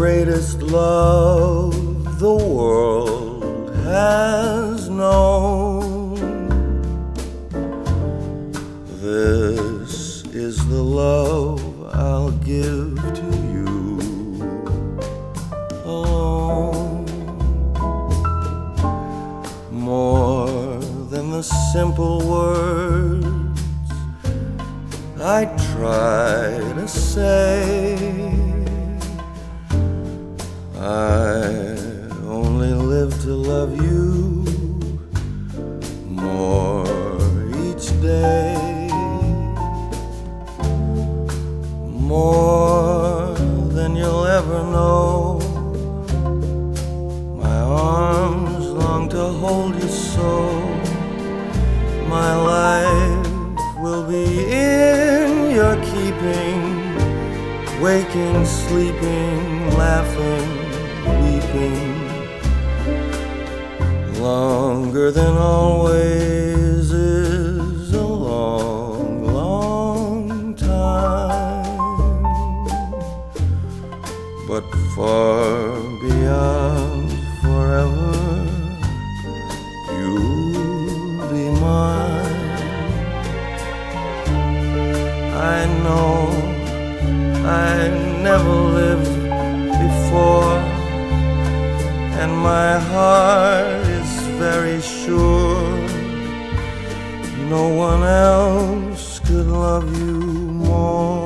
greatest love the world has known. This is the love I'll give to you alone. More than the simple words I try to say, I only live to love you more each day. More than you'll ever know. My arms long to hold you so. My life will be in your keeping, waking, sleeping, laughing, weeping. Longer than always is a long, long time, but far beyond forever, you'll be mine. I know I never lived before, and my heart is very sure no one else could love you more.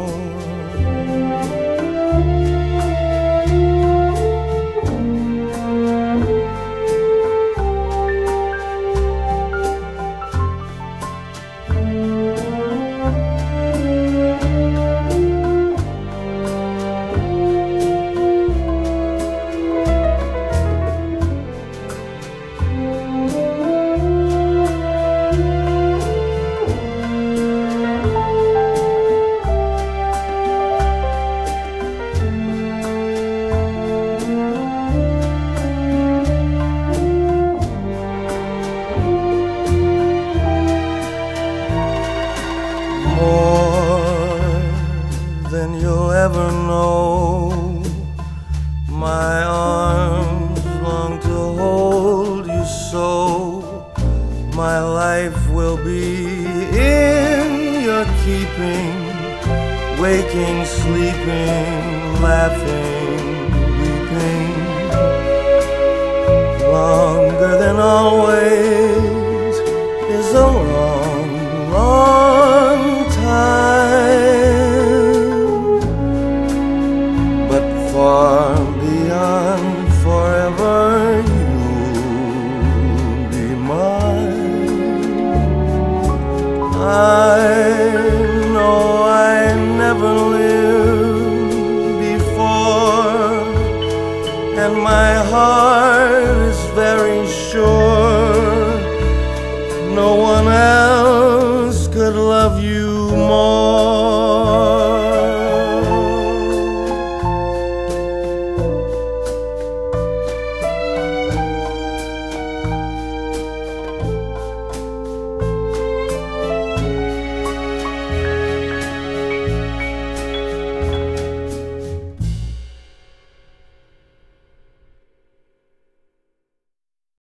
More than you'll ever know. My arms long to hold you so. My life will be in your keeping, waking, sleeping, laughing, weeping. Longer than always is a long, long time, but far beyond forever, you'll be mine. I know I never lived before, and my heart is very sure no one else could love you more.